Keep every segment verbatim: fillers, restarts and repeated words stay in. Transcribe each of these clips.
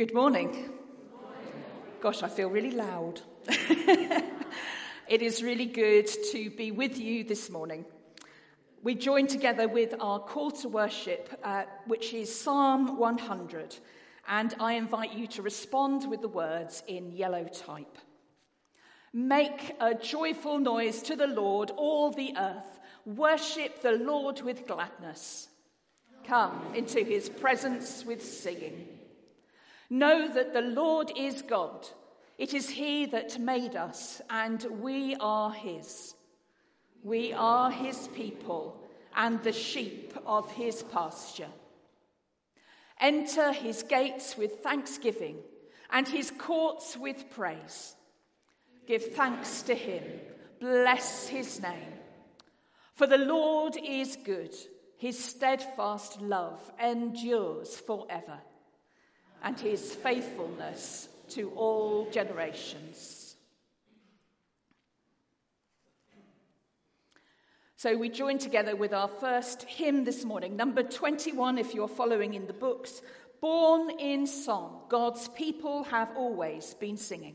Good morning. Good morning. Gosh, I feel really loud. It is really good to be with you this morning. We join together with our call to worship, uh, which is Psalm one hundred, and I invite you to respond with the words in yellow type. Make a joyful noise to the Lord, all the earth. Worship the Lord with gladness. Come into his presence with singing. Know that the Lord is God. It is he that made us, and we are his. We are his people and the sheep of his pasture. Enter his gates with thanksgiving and his courts with praise. Give thanks to him. Bless his name. For the Lord is good. His steadfast love endures forever, and his faithfulness to all generations. So we join together with our first hymn this morning, number twenty-one, if you're following in the books. Born in Song, God's people have always been singing.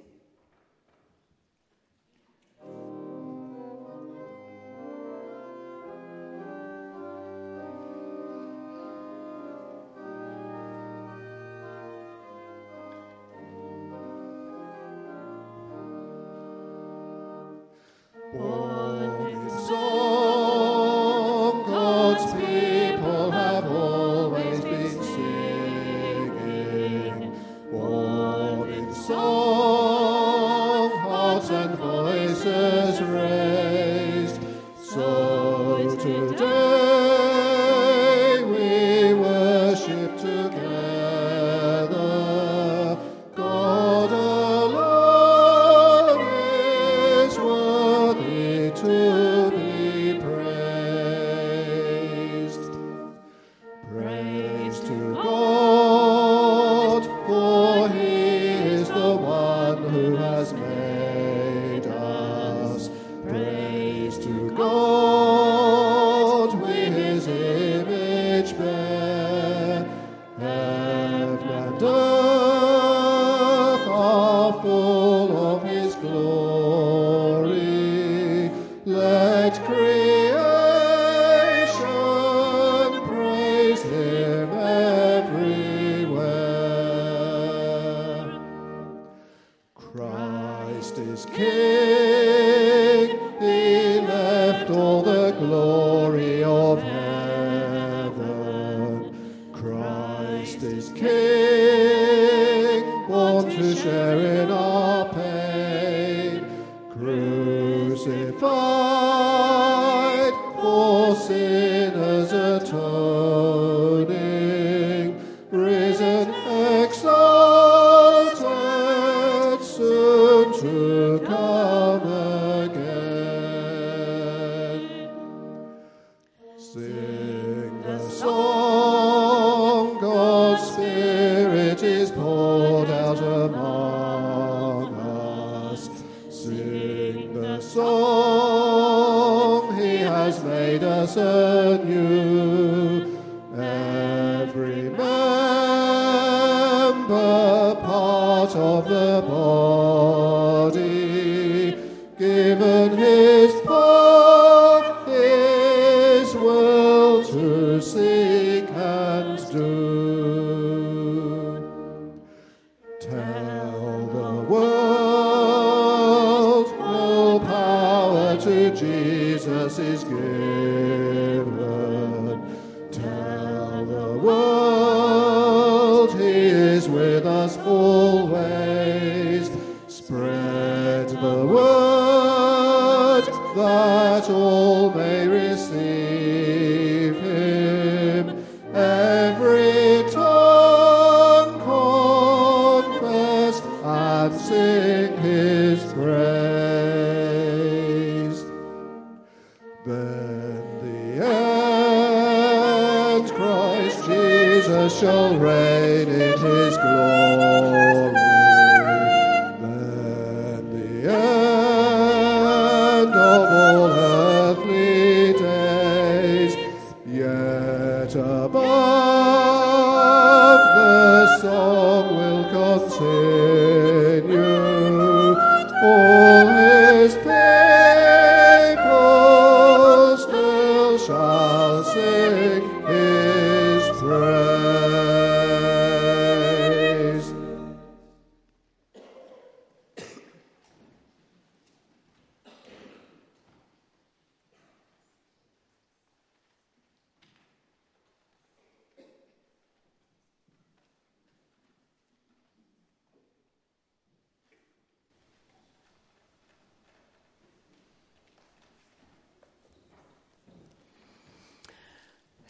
Yet above the song will come.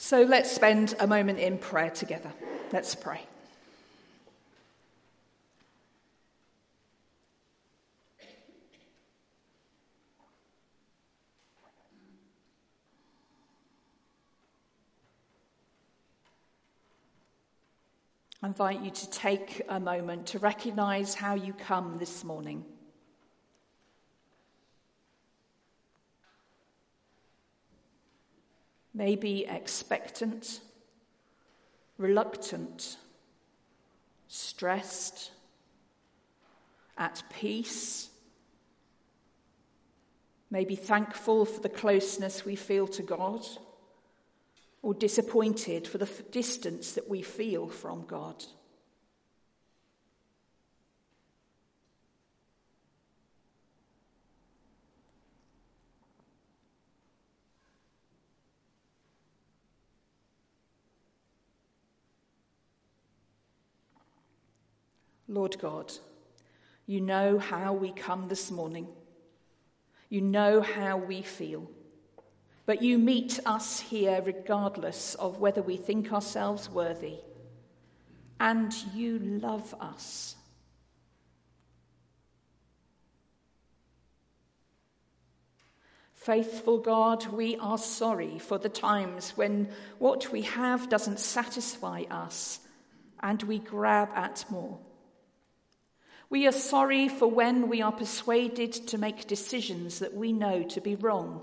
So let's spend a moment in prayer together. Let's pray. I invite you to take a moment to recognise how you come this morning. Maybe expectant, reluctant, stressed, at peace. Maybe thankful for the closeness we feel to God, or disappointed for the f- distance that we feel from God. Lord God, you know how we come this morning. You know how we feel. But you meet us here regardless of whether we think ourselves worthy. And you love us. Faithful God, we are sorry for the times when what we have doesn't satisfy us and we grab at more. We are sorry for when we are persuaded to make decisions that we know to be wrong.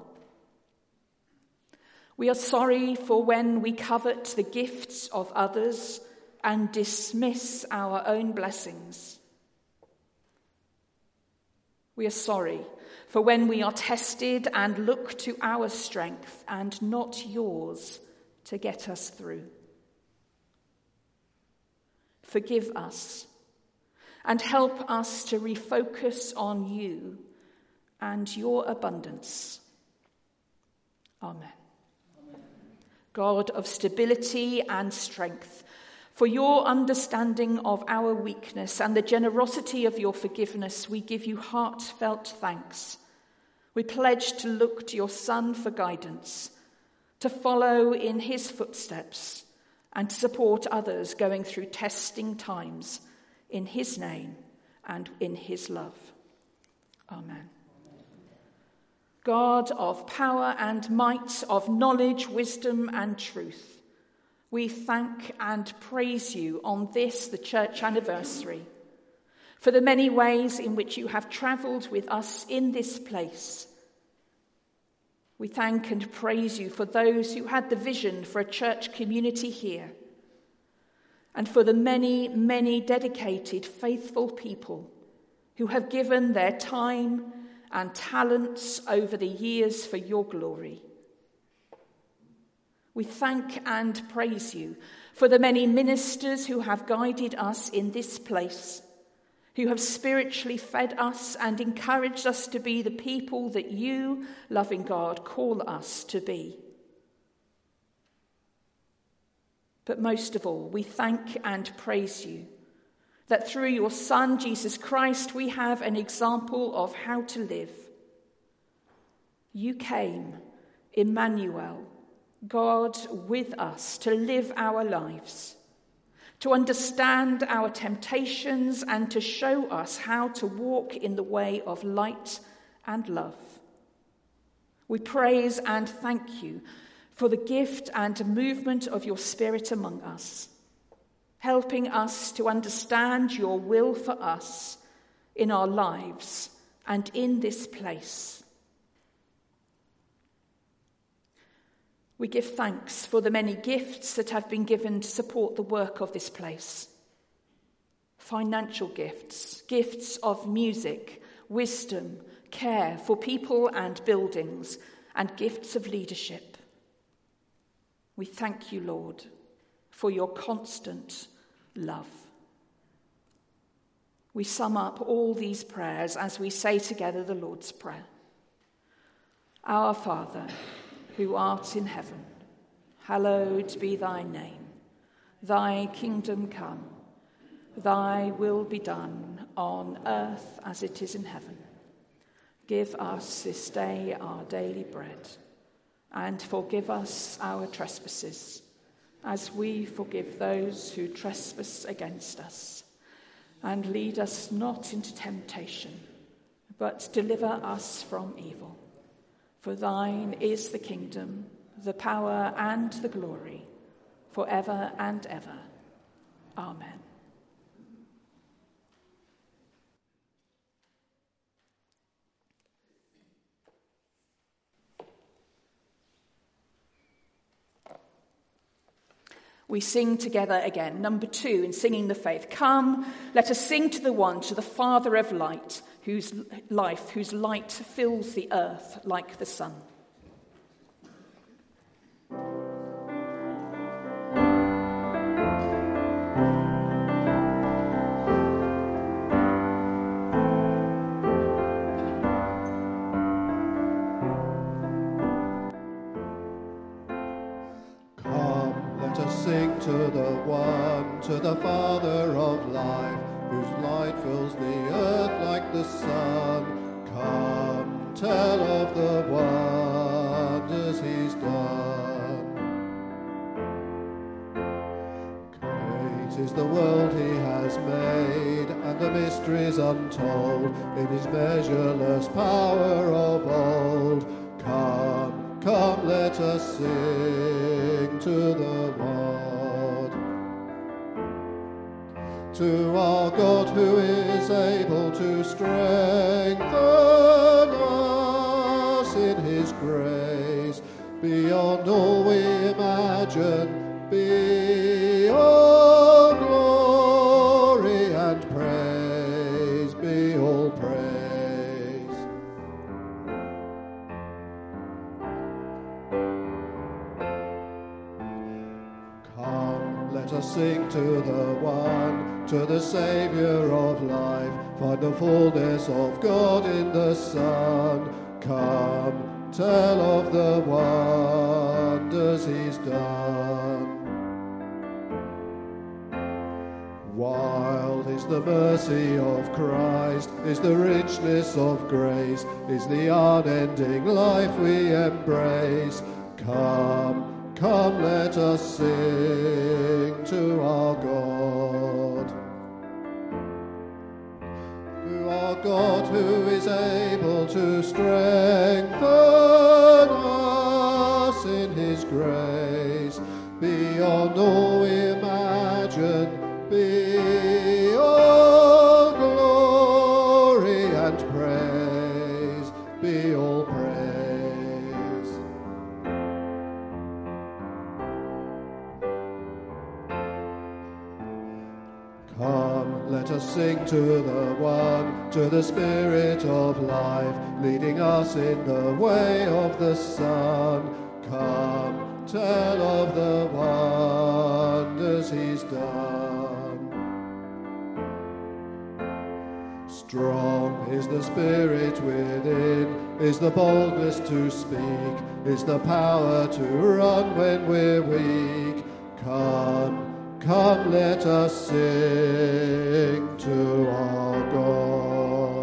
We are sorry for when we covet the gifts of others and dismiss our own blessings. We are sorry for when we are tested and look to our strength and not yours to get us through. Forgive us and help us to refocus on you and your abundance. Amen. God of stability and strength, for your understanding of our weakness and the generosity of your forgiveness, we give you heartfelt thanks. We pledge to look to your Son for guidance, to follow in his footsteps, and to support others going through testing times in his name and in his love. Amen. God of power and might, of knowledge, wisdom and truth, we thank and praise you on this, the church anniversary, for the many ways in which you have travelled with us in this place. We thank and praise you for those who had the vision for a church community here, and for the many, many dedicated, faithful people who have given their time and talents over the years for your glory. We thank and praise you for the many ministers who have guided us in this place, who have spiritually fed us and encouraged us to be the people that you, loving God, call us to be. But most of all, we thank and praise you that through your Son, Jesus Christ, we have an example of how to live. You came, Emmanuel, God with us, to live our lives, to understand our temptations and to show us how to walk in the way of light and love. We praise and thank you for the gift and movement of your Spirit among us, helping us to understand your will for us in our lives and in this place. We give thanks for the many gifts that have been given to support the work of this place. Financial gifts, gifts of music, wisdom, care for people and buildings, and gifts of leadership. We thank you, Lord, for your constant love. We sum up all these prayers as we say together the Lord's Prayer. Our Father, who art in heaven, hallowed be thy name. Thy kingdom come, thy will be done on earth as it is in heaven. Give us this day our daily bread, and forgive us our trespasses, as we forgive those who trespass against us. And lead us not into temptation, but deliver us from evil. For thine is the kingdom, the power, and the glory, forever and ever. Amen. We sing together again, number two in Singing the Faith. Come, let us sing to the one, to the Father of light, whose life, whose light fills the earth like the sun. Sing to the one, to the Father of life, whose light fills the earth like the sun. Come, tell of the wonders he's done. Great is the world he has made, and the mysteries untold, in his measureless power of old. Come, come, let us sing to the one. To our God who is able to strengthen us in his grace, beyond all we imagine, beyond glory and praise, be all praise. Come, let us sing to the one, to the Saviour of life, find the fullness of God in the Son. Come, tell of the wonders he's done. Wild is the mercy of Christ, is the richness of grace, is the unending life we embrace. Come, come, let us sing to our God. To our God who is able to strengthen us in his grace, beyond all we imagine, beyond glory and praise, be all praise. Come, let us sing to the one, to the Spirit of life, leading us in the way of the Son. Come, tell of the wonders he's done. Strong is the Spirit within, is the boldness to speak, is the power to run when we're weak. Come, come, let us sing to our God.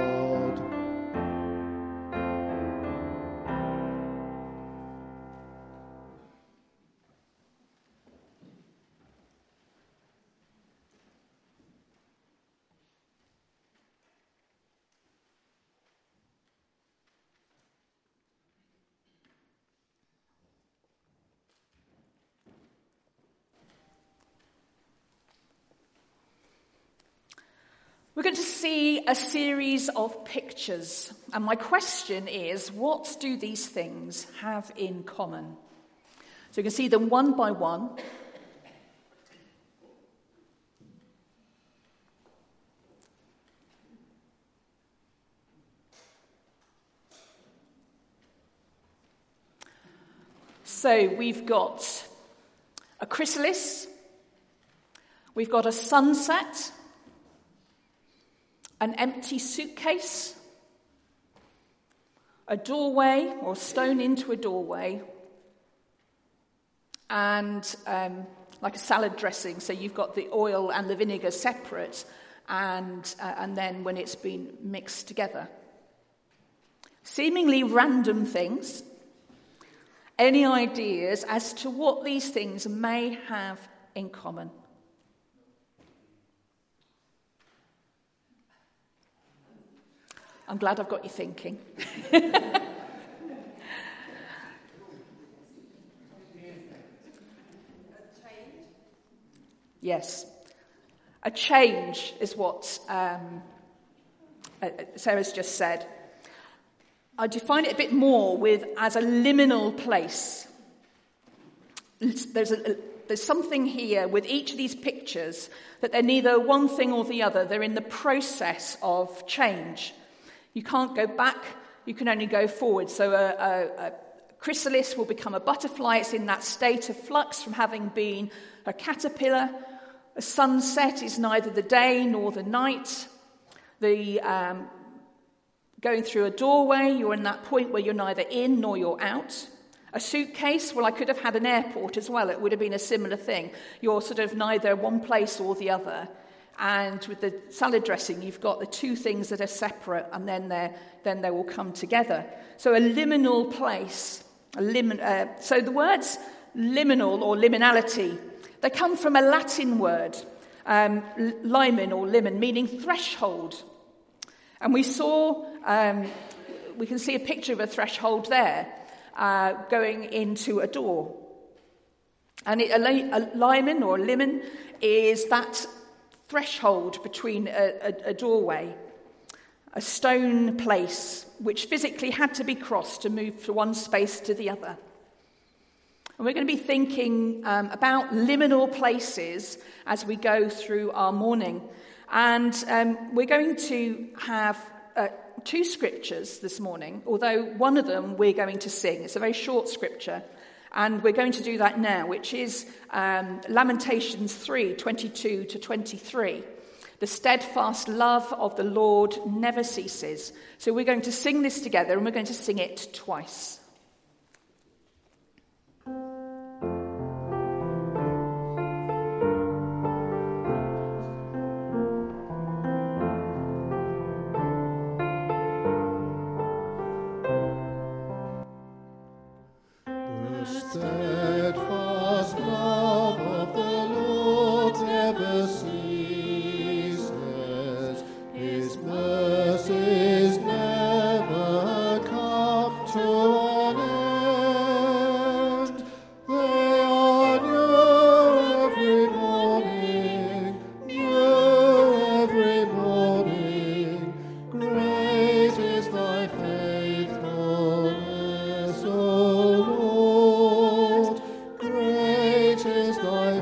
We're going to see a series of pictures, and my question is, what do these things have in common? So you can see them one by one. So we've got a chrysalis, we've got a sunset, an empty suitcase, a doorway or stone into a doorway, and um, like a salad dressing. So you've got the oil and the vinegar separate, and uh, and then when it's been mixed together. Seemingly random things, Any ideas as to what these things may have in common? I'm glad I've got you thinking. Yes. A change is what um, Sarah's just said. I define it a bit more with as a liminal place. There's, a, there's something here with each of these pictures that they're neither one thing or the other. They're in the process of change. You can't go back, you can only go forward. So a, a, a chrysalis will become a butterfly. It's in that state of flux from having been a caterpillar. A sunset is neither the day nor the night. The um, going through a doorway, you're in that point where you're neither in nor you're out. A suitcase, well, I could have had an airport as well. It would have been a similar thing. You're sort of neither one place or the other. And with the salad dressing, you've got the two things that are separate, and then they then they will come together. So a liminal place. A limin, uh, so the words liminal or liminality, they come from a Latin word, um, limen or limen, meaning threshold. And we saw, um, we can see a picture of a threshold there, uh, going into a door. And it, a, a limen or a limen is that threshold between a, a, a doorway, a stone place which physically had to be crossed to move from one space to the other. And we're going to be thinking um, about liminal places as we go through our morning. And um, we're going to have uh, two scriptures this morning, although one of them we're going to sing. It's a very short scripture, and we're going to do that now, which is um, Lamentations three, twenty-two to twenty-three. The steadfast love of the Lord never ceases. So we're going to sing this together, and we're going to sing it twice. Steadfast love of the Lord never ceases. His mercies never come to an end. They are new every morning, new every morning. Great is thy faithfulness, O Lord. Great is thy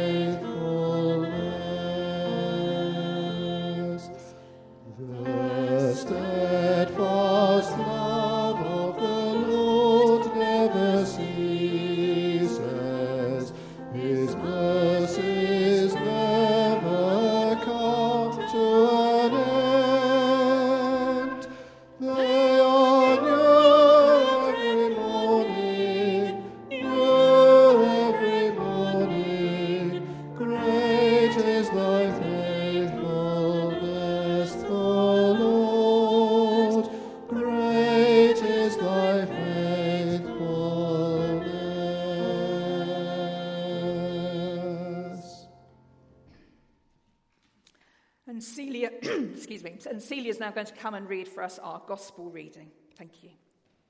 faithfulness. The steadfast love of the Lord never ceases. His mercies never come to an end. They are new every morning, new every morning. Great is thy faithfulness, O Lord. Great is thy faithfulness. And Celia, excuse me, and Celia is now going to come and read for us our gospel reading. Thank you.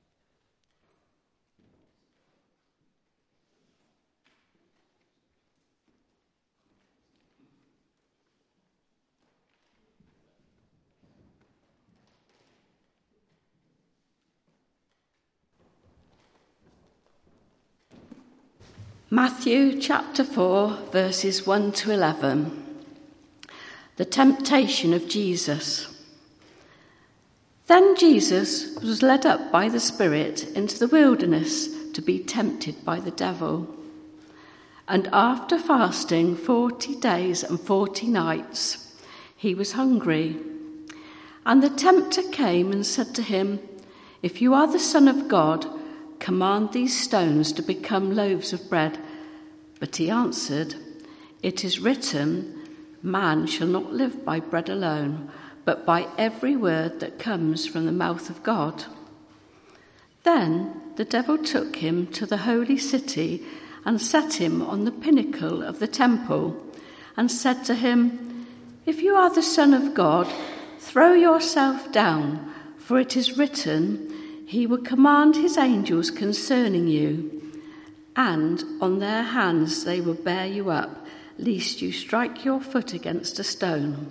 Matthew chapter four, verses one to eleven. The temptation of Jesus. Then Jesus was led up by the Spirit into the wilderness to be tempted by the devil. And after fasting forty days and forty nights, he was hungry. And the tempter came and said to him, "If you are the Son of God, command these stones to become loaves of bread." But he answered, "It is written, man shall not live by bread alone, but by every word that comes from the mouth of God." Then the devil took him to the holy city and set him on the pinnacle of the temple and said to him, "If you are the Son of God, throw yourself down, for it is written, he will command his angels concerning you, and on their hands they will bear you up, lest you strike your foot against a stone."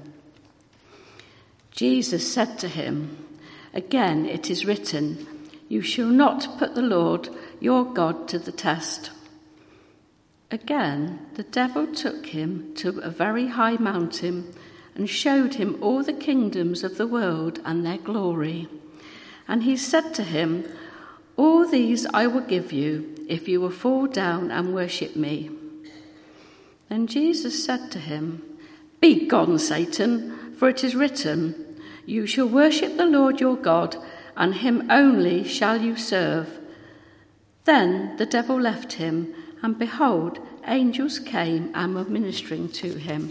Jesus said to him, "Again it is written, you shall not put the Lord your God to the test." Again the devil took him to a very high mountain and showed him all the kingdoms of the world and their glory. And he said to him, "All these I will give you, if you will fall down and worship me." Then Jesus said to him, "Begone, Satan, for it is written, you shall worship the Lord your God, and him only shall you serve." Then the devil left him, and behold, angels came and were ministering to him.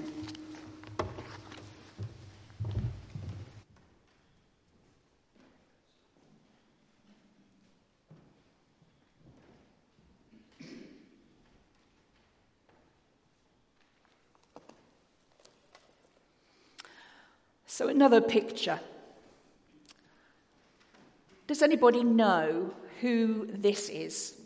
So another picture. Does anybody know who this is?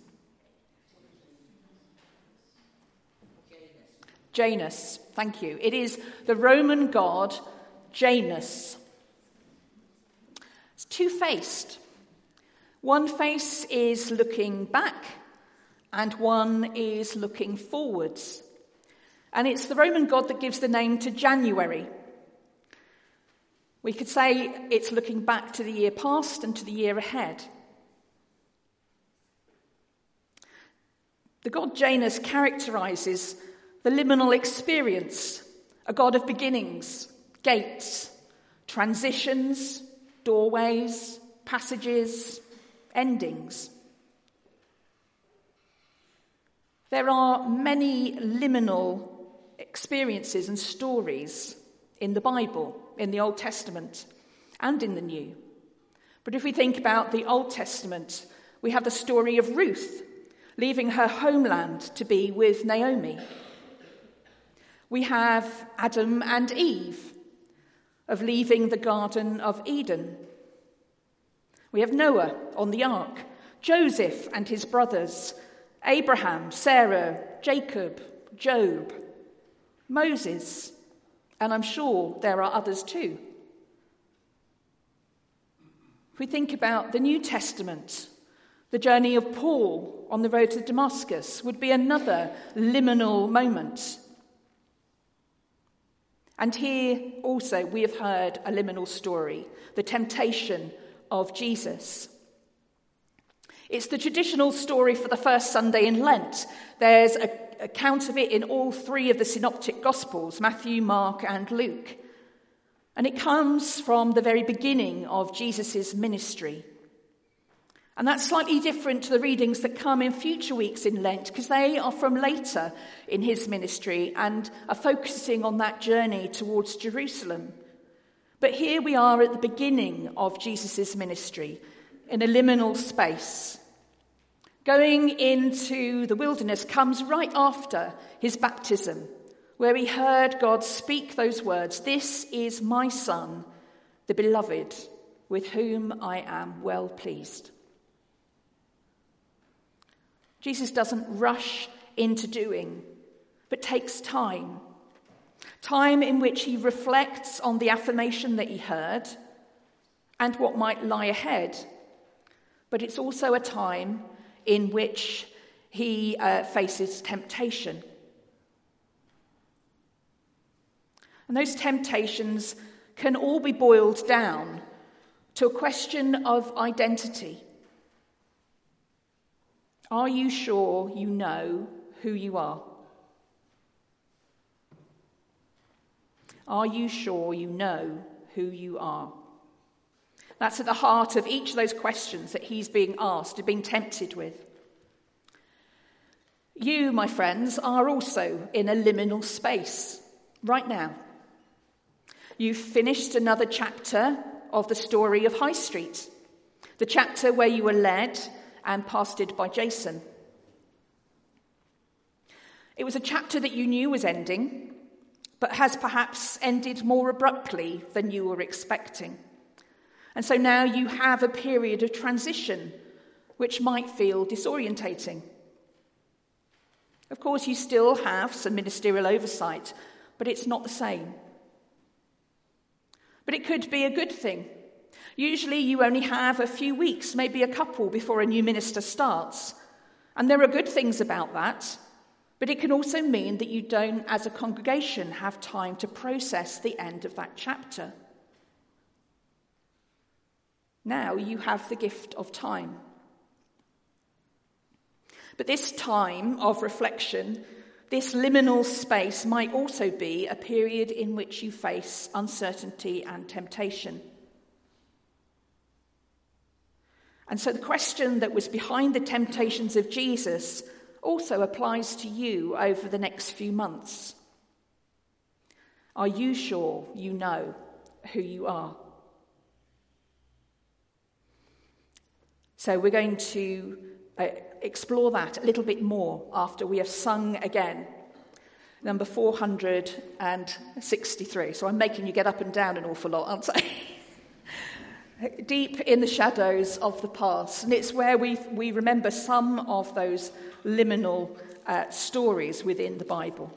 Janus, thank you. It is the Roman god Janus. It's two-faced. One face is looking back and one is looking forwards. And it's the Roman god that gives the name to January. We could say it's looking back to the year past and to the year ahead. The god Janus characterizes the liminal experience, a god of beginnings, gates, transitions, doorways, passages, endings. There are many liminal experiences and stories in the Bible, in the Old Testament, and in the New. But if we think about the Old Testament, we have the story of Ruth leaving her homeland to be with Naomi. We have Adam and Eve of leaving the Garden of Eden. We have Noah on the ark, Joseph and his brothers, Abraham, Sarah, Jacob, Job, Moses, and I'm sure there are others too. If we think about the New Testament, the journey of Paul on the road to Damascus would be another liminal moment. And here also we have heard a liminal story, the temptation of Jesus. It's the traditional story for the first Sunday in Lent. There's an account of it in all three of the synoptic Gospels, Matthew, Mark, and Luke. And it comes from the very beginning of Jesus' ministry. And that's slightly different to the readings that come in future weeks in Lent, because they are from later in his ministry and are focusing on that journey towards Jerusalem. But here we are at the beginning of Jesus' ministry, in a liminal space. Going into the wilderness comes right after his baptism, where he heard God speak those words, "This is my Son, the beloved, with whom I am well pleased." Jesus doesn't rush into doing, but takes time. Time in which he reflects on the affirmation that he heard and what might lie ahead. But it's also a time in which he uh, faces temptation. And those temptations can all be boiled down to a question of identity. Are you sure you know who you are? Are you sure you know who you are? That's at the heart of each of those questions that he's being asked, being tempted with. You, my friends, are also in a liminal space right now. You've finished another chapter of the story of High Street, the chapter where you were led and pastored by Jason. It was a chapter that you knew was ending, but has perhaps ended more abruptly than you were expecting. And so now you have a period of transition, which might feel disorientating. Of course, you still have some ministerial oversight, but it's not the same. But it could be a good thing. Usually you only have a few weeks, maybe a couple, before a new minister starts. And there are good things about that, but it can also mean that you don't, as a congregation, have time to process the end of that chapter. Now you have the gift of time. But this time of reflection, this liminal space, might also be a period in which you face uncertainty and temptation. And so the question that was behind the temptations of Jesus also applies to you over the next few months. Are you sure you know who you are? So we're going to uh, explore that a little bit more after we have sung again. Number four hundred sixty-three. So I'm making you get up and down an awful lot, aren't I? Deep in the shadows of the past. And it's where we we remember some of those liminal uh, stories within the Bible.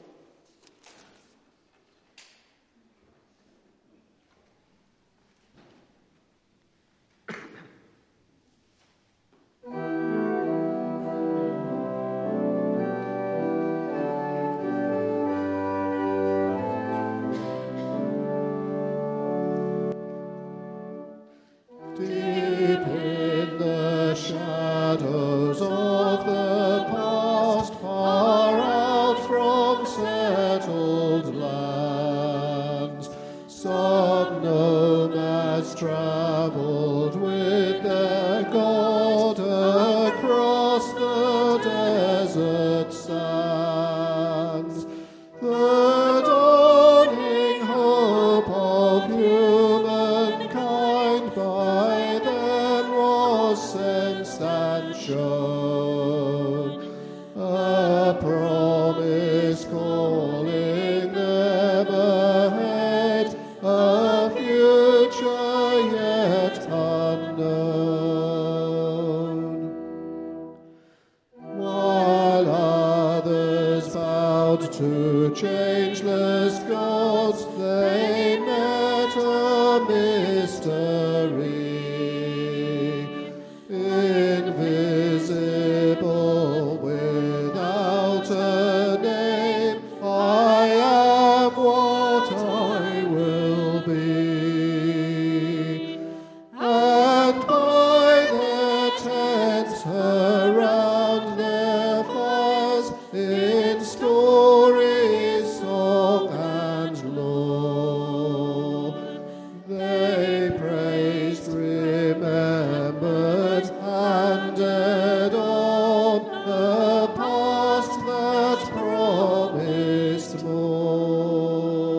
Promised more.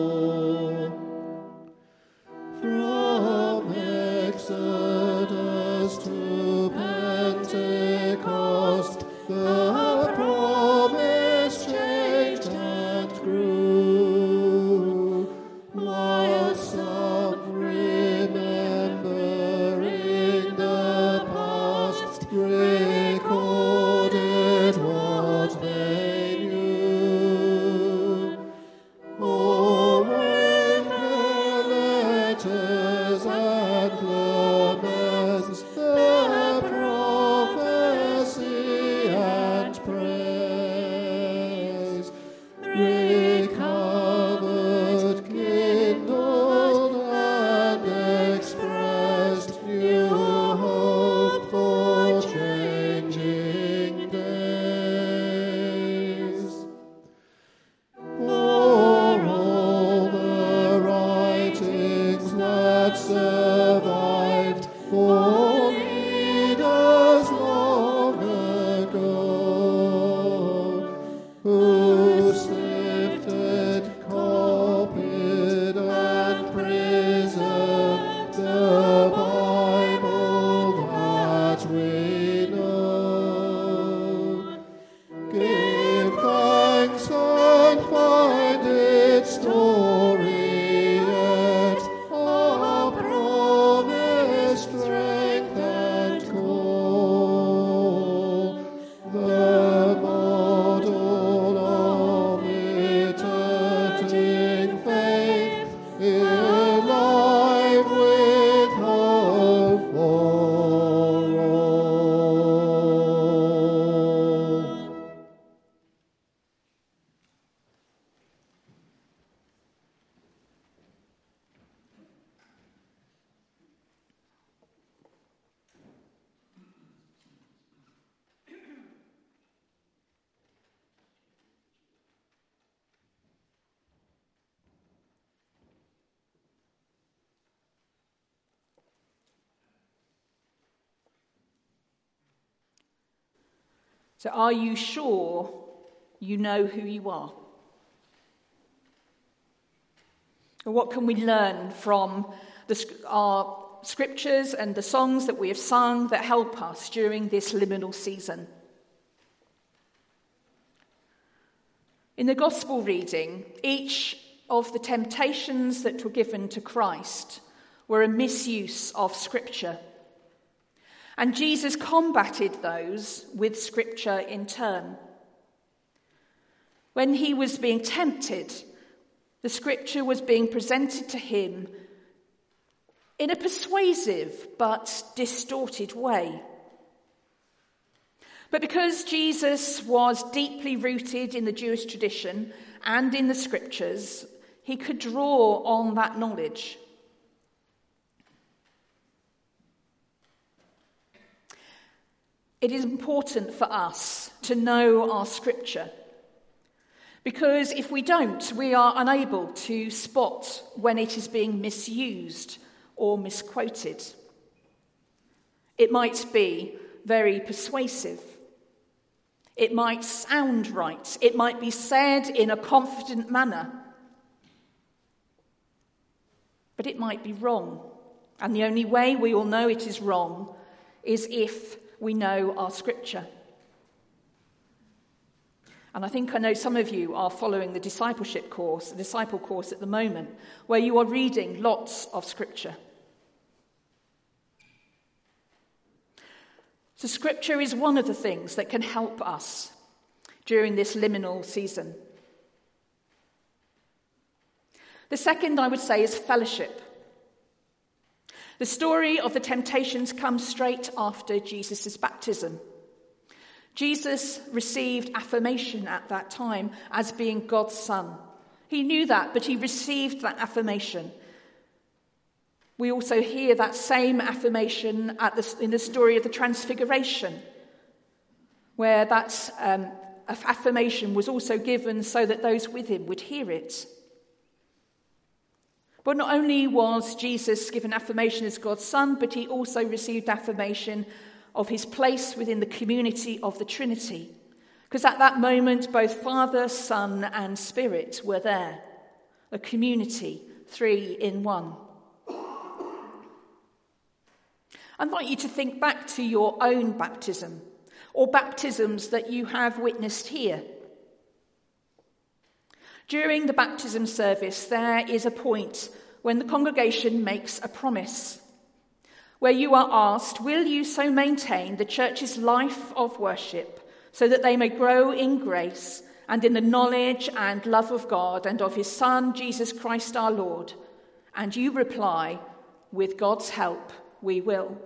So are you sure you know who you are? And what can we learn from the, our scriptures and the songs that we have sung that help us during this liminal season? In the gospel reading, each of the temptations that were given to Christ were a misuse of scripture. And Jesus combated those with scripture in turn. When he was being tempted, the scripture was being presented to him in a persuasive but distorted way. But because Jesus was deeply rooted in the Jewish tradition and in the scriptures, he could draw on that knowledge. It is important for us to know our scripture, because if we don't, we are unable to spot when it is being misused or misquoted. It might be very persuasive. It might sound right. It might be said in a confident manner. But it might be wrong. And the only way we will know it is wrong is if we know our scripture. And I think I know some of you are following the discipleship course, the disciple course at the moment, where you are reading lots of scripture. So scripture is one of the things that can help us during this liminal season. The second, I would say, is fellowship. The story of the temptations comes straight after Jesus' baptism. Jesus received affirmation at that time as being God's son. He knew that, but he received that affirmation. We also hear that same affirmation at the, in the story of the Transfiguration, where that um, affirmation was also given so that those with him would hear it. But not only was Jesus given affirmation as God's son, but he also received affirmation of his place within the community of the Trinity. Because at that moment, both Father, Son, and Spirit were there. A community, three in one. I invite you to think back to your own baptism, or baptisms that you have witnessed here. During the baptism service, there is a point when the congregation makes a promise, where you are asked, will you so maintain the church's life of worship so that they may grow in grace and in the knowledge and love of God and of his Son, Jesus Christ our Lord? And you reply, with God's help, we will.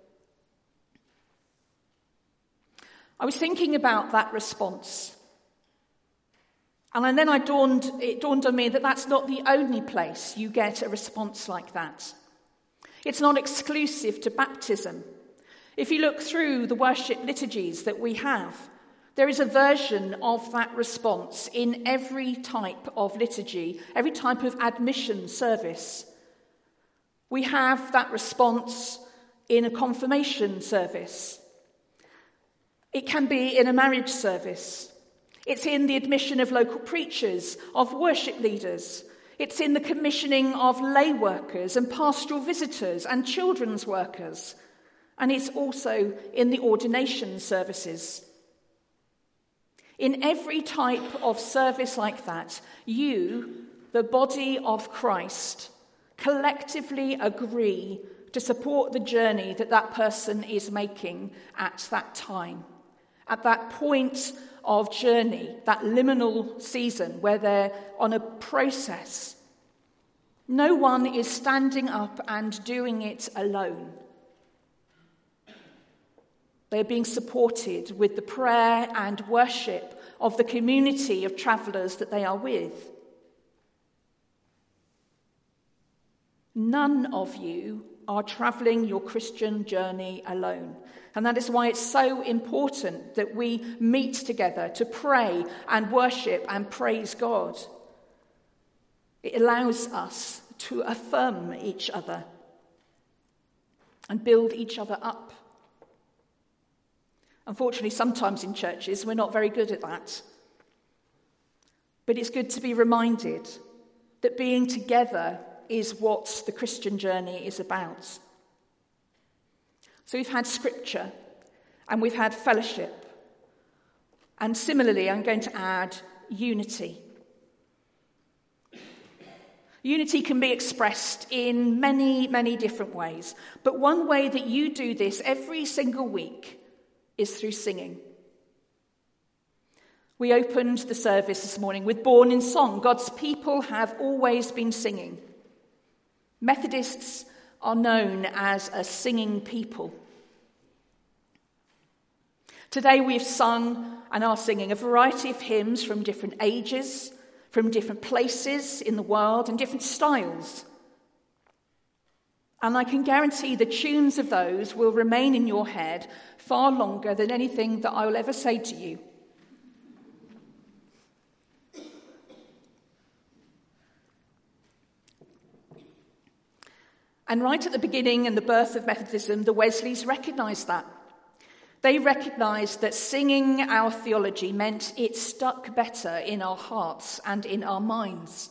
I was thinking about that response. And then I dawned, it dawned on me that that's not the only place you get a response like that. It's not exclusive to baptism. If you look through the worship liturgies that we have, there is a version of that response in every type of liturgy, every type of admission service. We have that response in a confirmation service. It can be in a marriage service. It's in the admission of local preachers, of worship leaders. It's in the commissioning of lay workers and pastoral visitors and children's workers. And it's also in the ordination services. In every type of service like that, you, the body of Christ, collectively agree to support the journey that that person is making at that time. At that point of journey, that liminal season where they're on a process. No one is standing up and doing it alone. They're being supported with the prayer and worship of the community of travellers that they are with. None of you are travelling your Christian journey alone. And that is why it's so important that we meet together to pray and worship and praise God. It allows us to affirm each other and build each other up. Unfortunately, sometimes in churches, we're not very good at that. But it's good to be reminded that being together is what the Christian journey is about. So we've had scripture and we've had fellowship. And similarly, I'm going to add unity. Unity can be expressed in many, many different ways. But one way that you do this every single week is through singing. We opened the service this morning with Born in Song. God's people have always been singing. Methodists are known as a singing people. Today we've sung and are singing a variety of hymns from different ages, from different places in the world and different styles. And I can guarantee the tunes of those will remain in your head far longer than anything that I will ever say to you. And right at the beginning and the birth of Methodism, the Wesleys recognised that. They recognised that singing our theology meant it stuck better in our hearts and in our minds.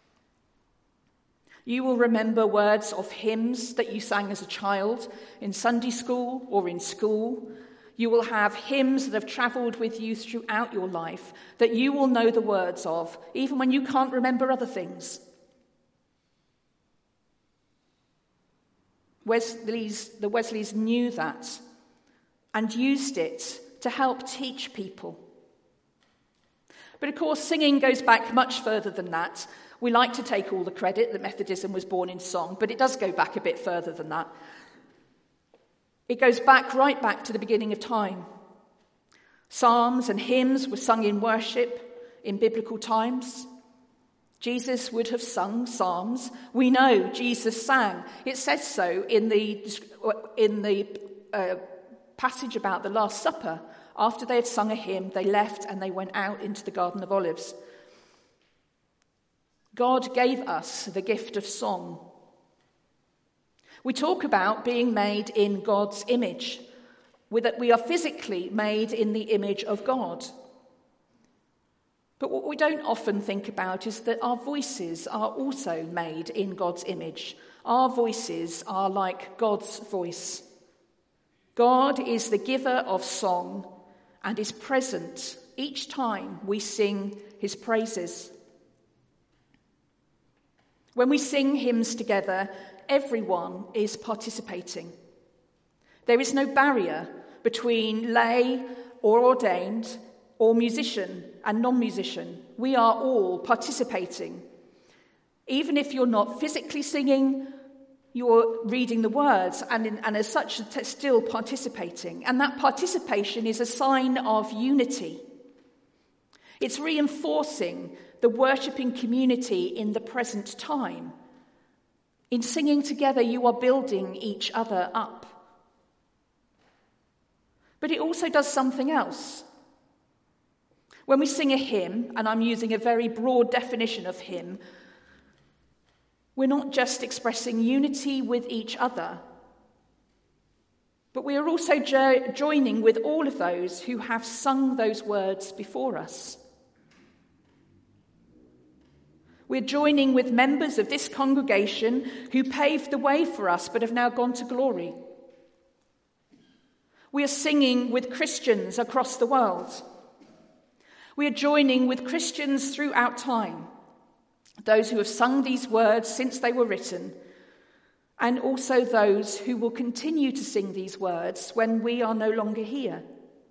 You will remember words of hymns that you sang as a child in Sunday school or in school. You will have hymns that have travelled with you throughout your life that you will know the words of, even when you can't remember other things. Wesley's, the Wesleys knew that and used it to help teach people. But of course, singing goes back much further than that. We like to take all the credit that Methodism was born in song, but it does go back a bit further than that. It goes back right back to the beginning of time. Psalms and hymns were sung in worship in biblical times. Jesus would have sung psalms. We know Jesus sang. It says so in the, in the uh, passage about the Last Supper. After they had sung a hymn, they left and they went out into the Garden of Olives. God gave us the gift of song. We talk about being made in God's image, that we are physically made in the image of God. But what we don't often think about is that our voices are also made in God's image. Our voices are like God's voice. God is the giver of song and is present each time we sing his praises. When we sing hymns together, everyone is participating. There is no barrier between lay or ordained or musician and non-musician. We are all participating. Even if you're not physically singing, you're reading the words and, in, and as such still participating. And that participation is a sign of unity. It's reinforcing the worshipping community in the present time. In singing together, you are building each other up. But it also does something else. When we sing a hymn, and I'm using a very broad definition of hymn, we're not just expressing unity with each other, but we are also jo- joining with all of those who have sung those words before us. We're joining with members of this congregation who paved the way for us but have now gone to glory. We are singing with Christians across the world. We are joining with Christians throughout time, those who have sung these words since they were written, and also those who will continue to sing these words when we are no longer here.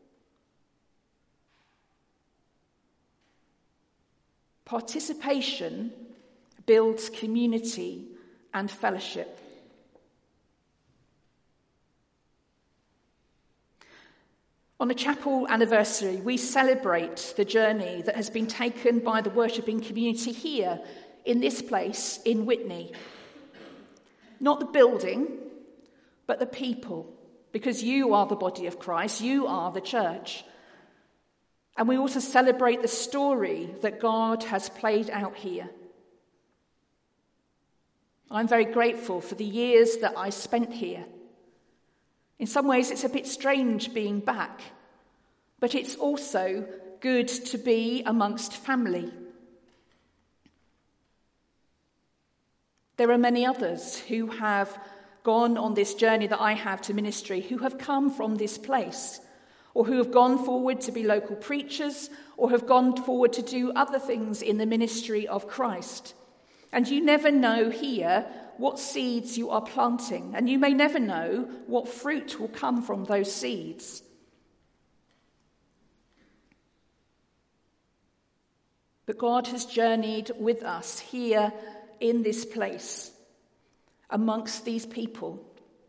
Participation builds community and fellowship. On the chapel anniversary, we celebrate the journey that has been taken by the worshipping community here, in this place, in Witney. Not the building, but the people, because you are the body of Christ, you are the church. And we also celebrate the story that God has played out here. I'm very grateful for the years that I spent here. In some ways, it's a bit strange being back but it's also good to be amongst family. There are many others who have gone on this journey that I have to ministry, who have come from this place, or who have gone forward to be local preachers, or have gone forward to do other things in the ministry of Christ. And you never know here what seeds you are planting, and you may never know what fruit will come from those seeds. But God has journeyed with us here in this place, amongst these people.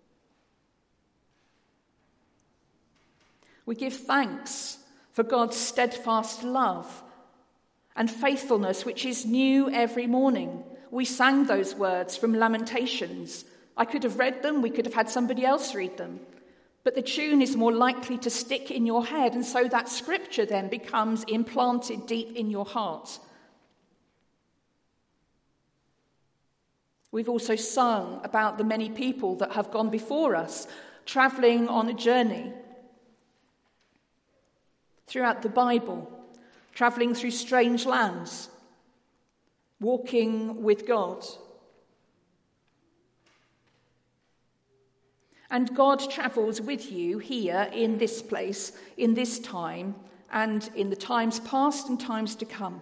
We give thanks for God's steadfast love and faithfulness, which is new every morning. We sang those words from Lamentations. I could have read them, we could have had somebody else read them. But the tune is more likely to stick in your head, and so that scripture then becomes implanted deep in your heart. We've also sung about the many people that have gone before us, travelling on a journey throughout the Bible, travelling through strange lands, walking with God. And God travels with you here in this place, in this time, and in the times past and times to come.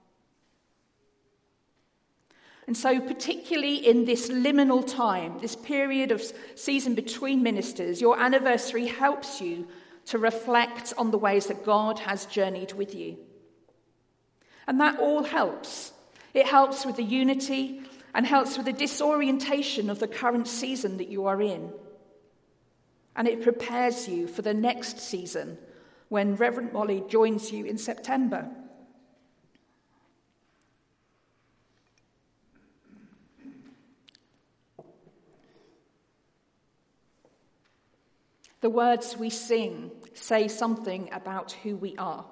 And so particularly in this liminal time, this period of season between ministers, your anniversary helps you to reflect on the ways that God has journeyed with you. And that all helps. It helps with the unity and helps with the disorientation of the current season that you are in. And it prepares you for the next season when Reverend Molly joins you in September. The words we sing say something about who we are.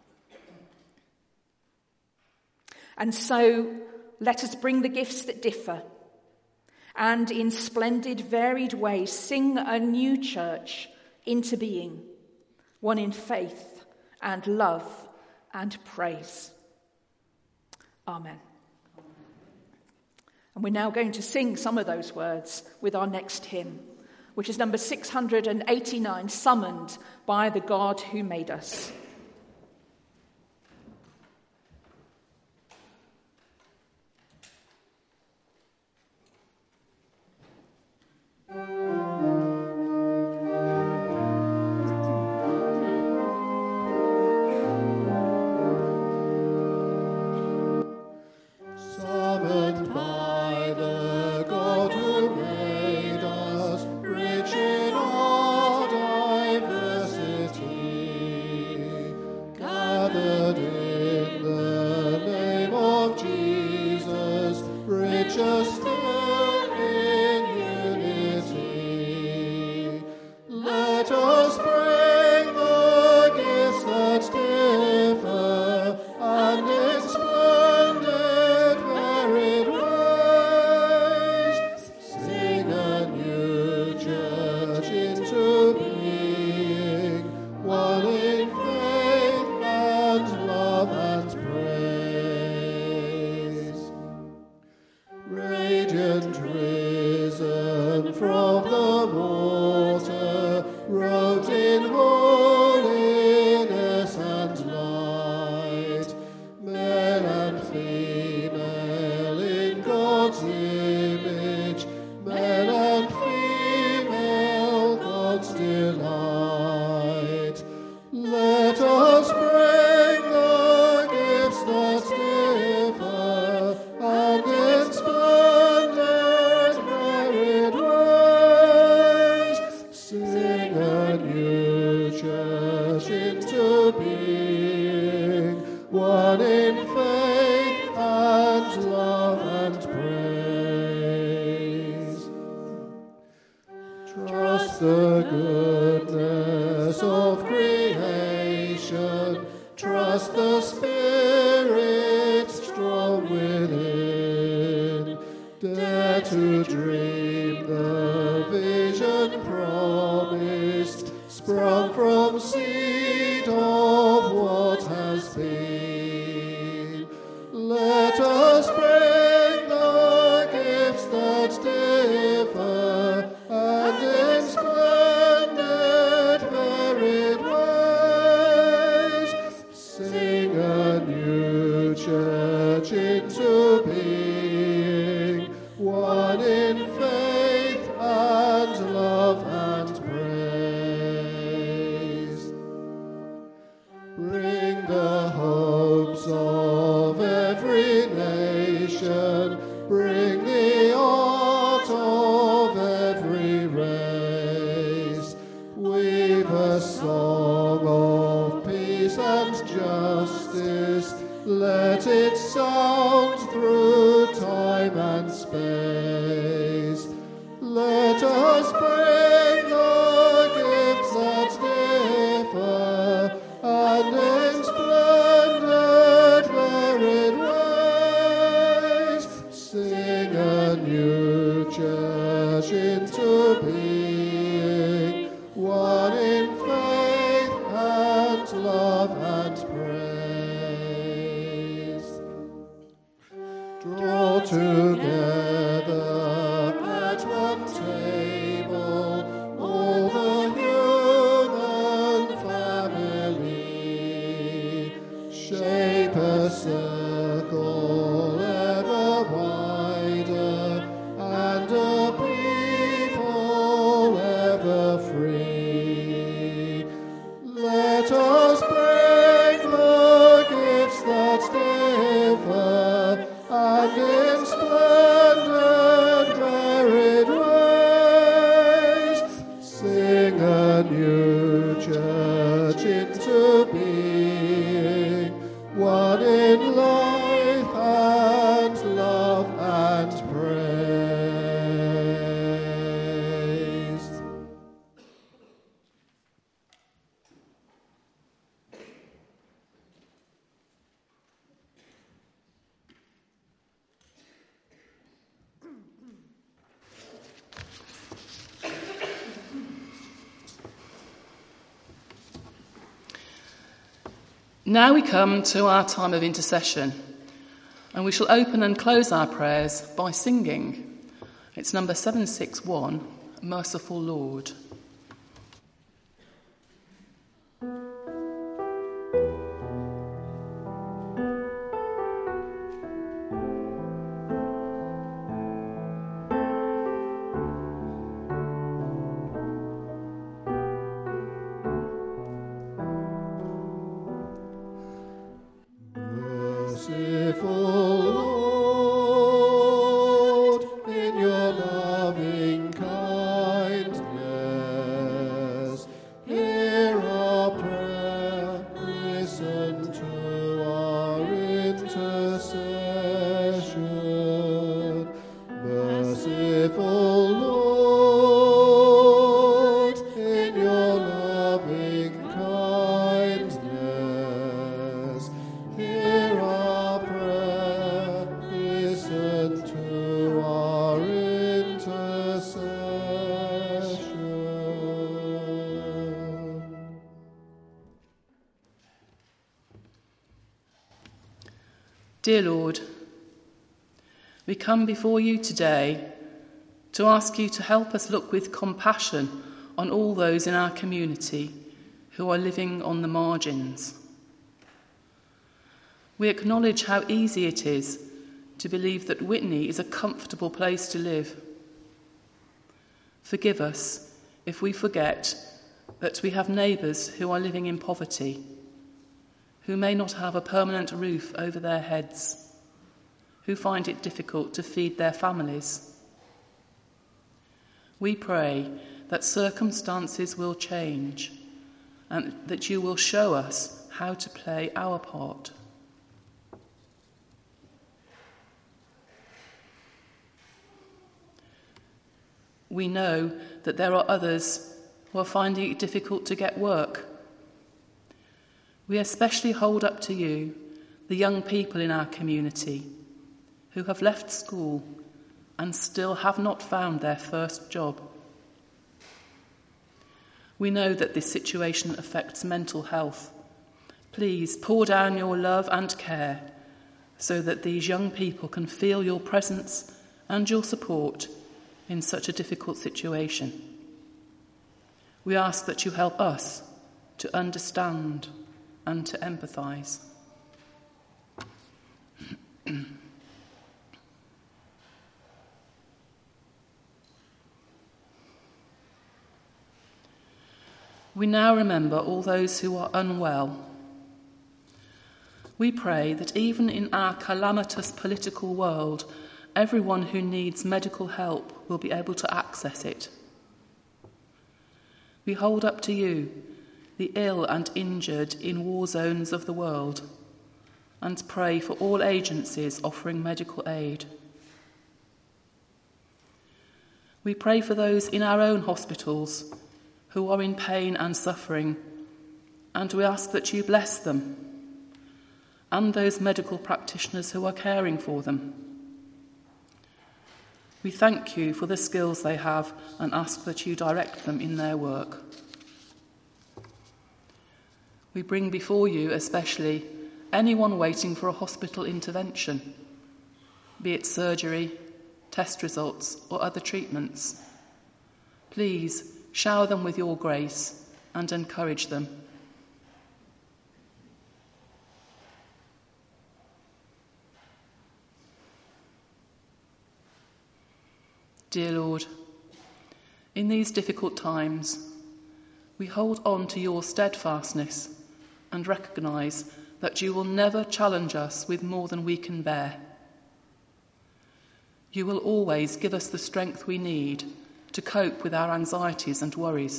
And so let us bring the gifts that differ and in splendid, varied ways sing a new church into being, one in faith and love and praise. Amen. And we're now going to sing some of those words with our next hymn, which is number six hundred eighty-nine, Summoned by the God Who Made Us. Summoned by the God who made us, rich in all diversity, gathered in the name of Jesus, richest still in unity. Let us bring the gifts that differ and in splendid varied ways sing a new church into being, one in faith and love and praise. Radiant risen from the water, robed in holiness and light, male and female in God's image, male and female God's delight. Let us bring the gifts that differ and in splendid varied ways sing a new church into being, one in faith and love and praise. Trust the goodness of creation, trust the Spirit strong within, dare to dream the vision promised, sprung from seed of bring the art of every race. Weave a song of peace and justice, let it sound through time and space. Let us bring the gifts that differ, and in splendid varied ways sing a new church into being, one in faith and love and praise. Draw together at one table all the human family, shape a circle ever wider, and a people ever free. Let us bring the gifts that differ, and in splendid varied ways sing a new church into being, one in life and love and praise. Now we come to our time of intercession, and we shall open and close our prayers by singing. It's number seven sixty-one, Merciful Lord. Merciful Lord, in your loving kindness, hear our prayer, listen to our intercession. Merciful Lord, in your loving kindness, hear our prayer, listen to our intercession. Dear Lord, we come before you today to ask you to help us look with compassion on all those in our community who are living on the margins. We acknowledge how easy it is to believe that Witney is a comfortable place to live. Forgive us if we forget that we have neighbours who are living in poverty, who may not have a permanent roof over their heads, who find it difficult to feed their families. We pray that circumstances will change and that you will show us how to play our part. We know that there are others who are finding it difficult to get work. We especially hold up to you the young people in our community who have left school and still have not found their first job. We know that this situation affects mental health. Please pour down your love and care so that these young people can feel your presence and your support in such a difficult situation. We ask that you help us to understand and to empathise. We now remember all those who are unwell. We pray that even in our calamitous political world everyone who needs medical help will be able to access it. We hold up to you the ill and injured in war zones of the world and pray for all agencies offering medical aid. We pray for those in our own hospitals who are in pain and suffering, and we ask that you bless them and those medical practitioners who are caring for them. We thank you for the skills they have and ask that you direct them in their work. We bring before you especially anyone waiting for a hospital intervention, be it surgery, test results or other treatments. Please shower them with your grace and encourage them. Dear Lord, in these difficult times, we hold on to your steadfastness and recognise that you will never challenge us with more than we can bear. You will always give us the strength we need to cope with our anxieties and worries.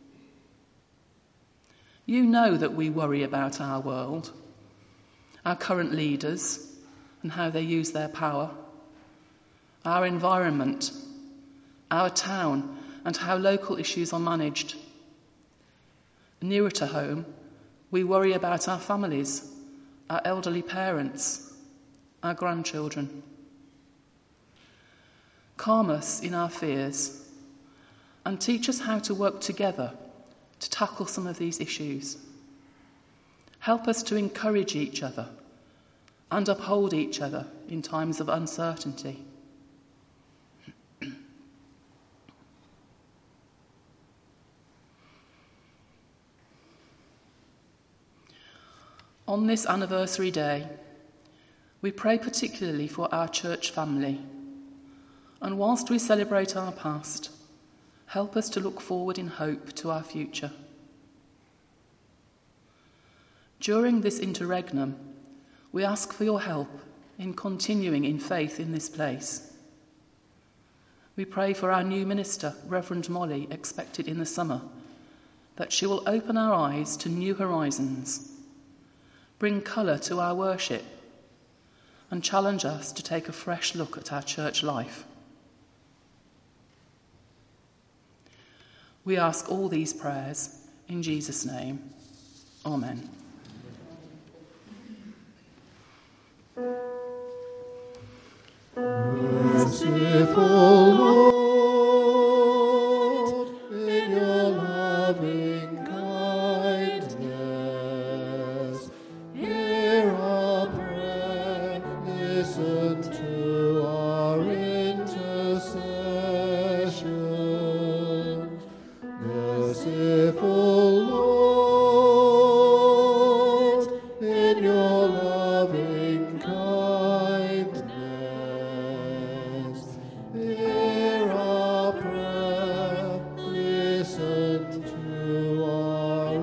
You know that we worry about our world, our current leaders and how they use their power, our environment, our town and how local issues are managed. Nearer to home, we worry about our families, our elderly parents, our grandchildren. Calm us in our fears and teach us how to work together to tackle some of these issues. Help us to encourage each other and uphold each other in times of uncertainty. On this anniversary day, we pray particularly for our church family, and whilst we celebrate our past, help us to look forward in hope to our future. During this interregnum, we ask for your help in continuing in faith in this place. We pray for our new minister, Reverend Molly, expected in the summer, that she will open our eyes to new horizons, bring colour to our worship, and challenge us to take a fresh look at our church life. We ask all these prayers in Jesus' name. Amen. Merciful Lord, in your loving kindness, hear our prayer, listen to our intercession. Merciful Lord, in your loving kindness, hear our prayer, listen to our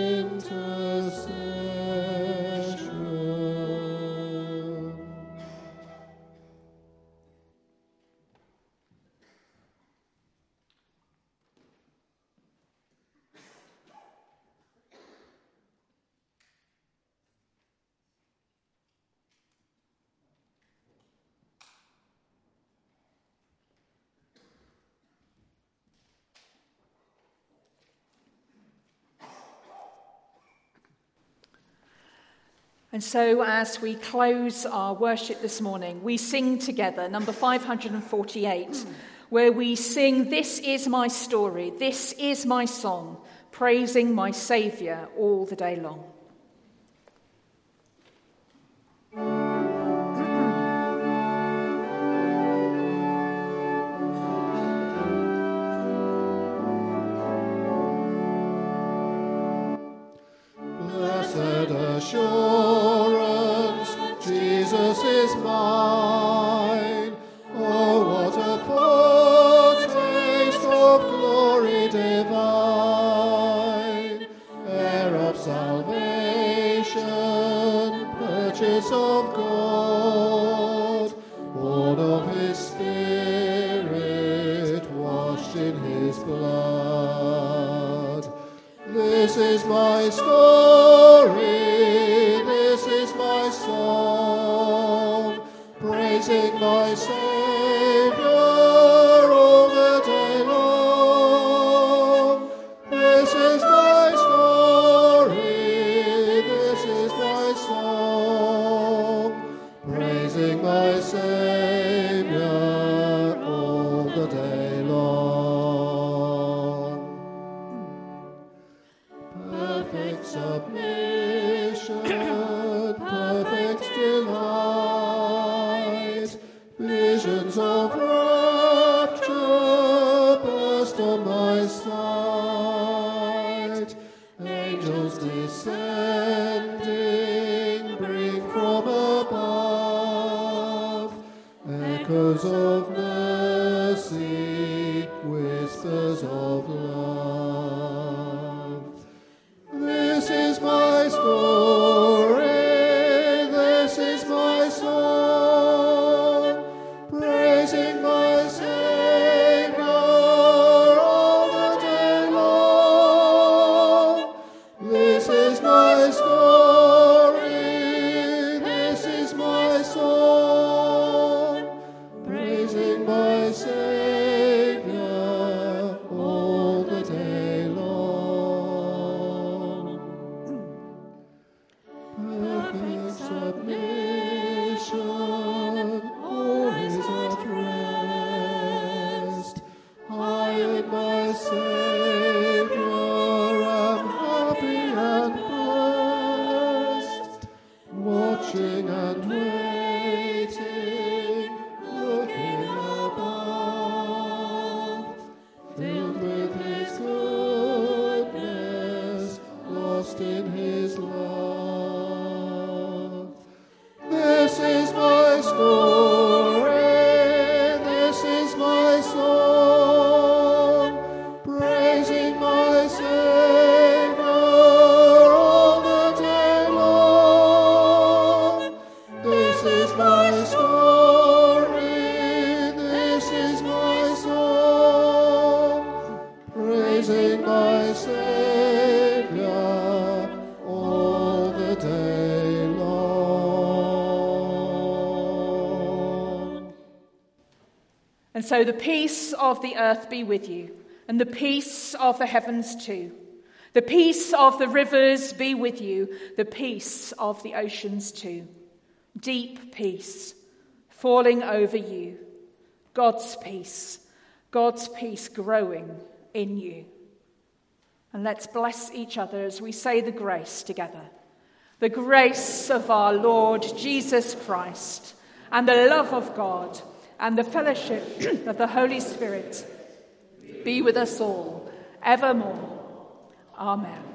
intercession. And so as we close our worship this morning, we sing together number five hundred forty-eight, where we sing, "This is my story, this is my song, praising my Saviour all the day long." Blessed assurance, Jesus is mine. Oh, what a foretaste of glory divine, heir of salvation. of his Spirit, washed in his blood. This is my story, this is my song, praising my Saviour all the day long. This is my story, this is my song, praising my Saviour all the day long. Perfect submission, perfect delight, visions of rapture burst on my sight. Angels descending bring from above echoes of mercy, whispers of love. This is my story, this is my song, praising my Saviour all the day long. This is my story, this is my song, praising my Saviour all the day long. Perfect submission, all is at rest. I in my Saviour am happy and blessed, watching and waiting, looking above, filled with his goodness, lost in his love. This is my story, this is my song, praising my Saviour all the day long. This is my story, this is my song, praising my Saviour all the day long. And so the peace of the earth be with you, and the peace of the heavens too. The peace of the rivers be with you, the peace of the oceans too. Deep peace falling over you. God's peace, God's peace growing in you. And let's bless each other as we say the grace together. The grace of our Lord Jesus Christ, and the love of God, and the fellowship of the Holy Spirit be with us all evermore. Amen.